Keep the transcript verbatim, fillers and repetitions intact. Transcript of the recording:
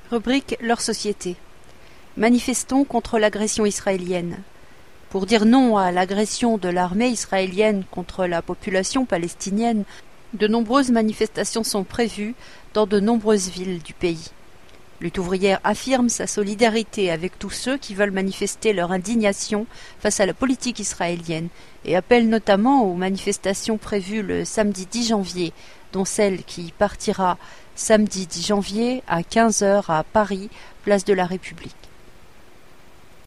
Rubrique Leur société. Manifestons contre l'agression israélienne. Pour dire non à l'agression de l'armée israélienne contre la population palestinienne, de nombreuses manifestations sont prévues dans de nombreuses villes du pays. Lutte ouvrière affirme sa solidarité avec tous ceux qui veulent manifester leur indignation face à la politique israélienne et appelle notamment aux manifestations prévues le samedi dix janvier, dont celle qui partira samedi dix janvier à quinze heures à Paris, place de la République.